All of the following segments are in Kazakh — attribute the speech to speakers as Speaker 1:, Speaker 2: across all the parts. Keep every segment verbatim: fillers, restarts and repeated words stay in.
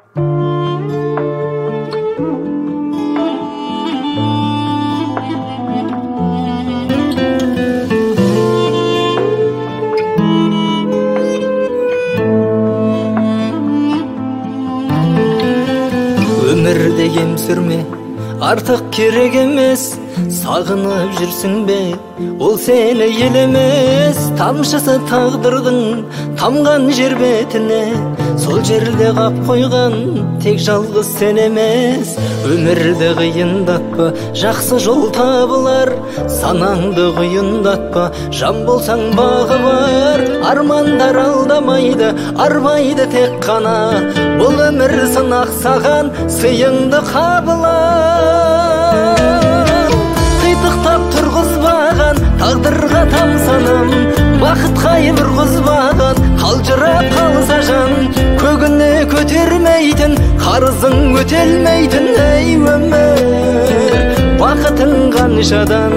Speaker 1: Өмірде ем сүрме, артық керек емес. Сағынып жүрсің бе, ол сені елемес. Тамшысы тағдырдың тамған жер бетіне, сол жерде қап қойған тек жалғыз сен емес. Өмірді қиындатпа, жақсы жол табылар. Санаңды құйындатпа, жан болсаң бағы бар. Армандар алдамайды, арбайды тек қана. Бұл өмір сынақ саған, сыйыңды қабылар. Қитықтап тұрғызбаған тағдырға тамсанам, бақыт қайып ұрғызбаған қалжырап қалса жан. Көгіне көтермейтін, қарызың өтелмейтін ей өмір, бақытың қаншадан.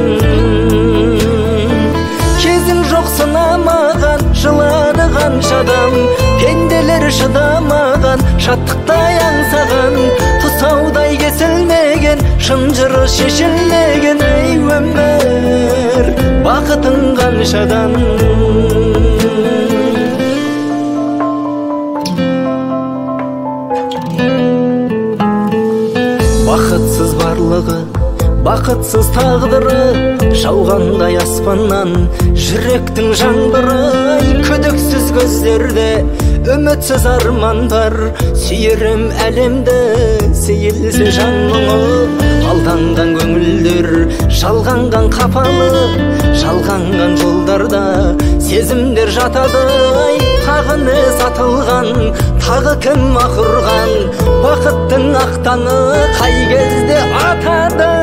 Speaker 1: Кезің жоқ сынамаған, жылады қаншадан. Пенделер шыдамаған, шаттықтай аңсаған. Тұсаудай кесілмеген, шынжыры шешілмеген ей өмір, бақытың қаншадан. Бақытсыз барлығы, бақытсыз тағдыры, жауғандай аспаннан жүректің жаңбыры. Күдіксіз көздерде үмітсіз армандар, сүйерім әлемді сейілсе жан мұңы. Алданған көңілдер, жалғанған қапалы, жалғанған жолдарда сезімдер жатады. Тағыны сатылған, тағы кім ақырған, бақыттың ақтаны қай кезде атады.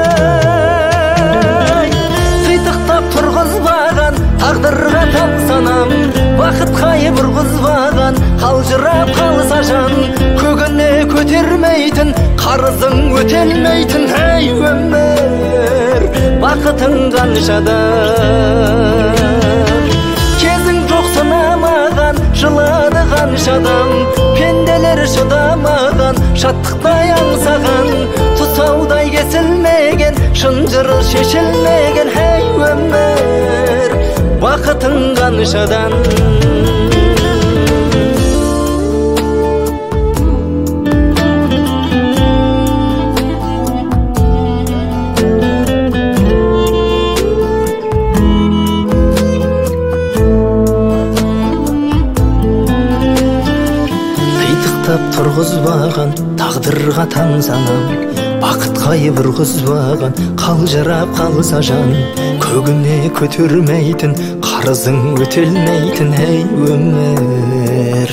Speaker 1: Қитықтап тұрғызбаған тағдырға тамсанам, бақыт қайып ұрғызбаған қалжырап қалса жан. Көгіне көтермейтін, қарызың өтелмейтін ей өмір, бақытың қаншадан. Кезің жоқ сынамаған, жылады қаншадан. Пенделер шыдамаған, шаттықтай аңсаған. Тұсаудай кесілмеген, шынжыры шешілмеген ей өмір, бақытың қаншадан. Тұрғызбаған тағдырға тамсанам, бақыт қайып ұрғызбаған қалжырап қалса жан. Көгіне көтермейтін, қарызың өтелмейтін ей өмір.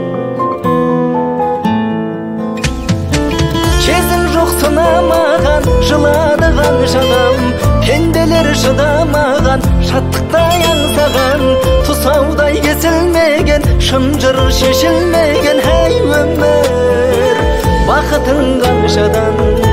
Speaker 1: Кезің жоқ сынамаған, жылады қаншадан. Пенделер шыдамаған, шаттықтай аңсаған. Тұсаудай кесілмеген, шынжыры шешілмеген ей өмір, бақытың қаншадан.